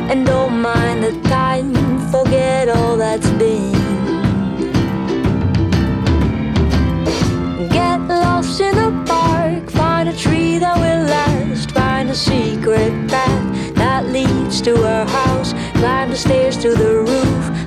and don't mind the time, forget all that's been. Get lost in the park, find a tree that will last, find a secret path that leads to our house, climb the stairs to the roof,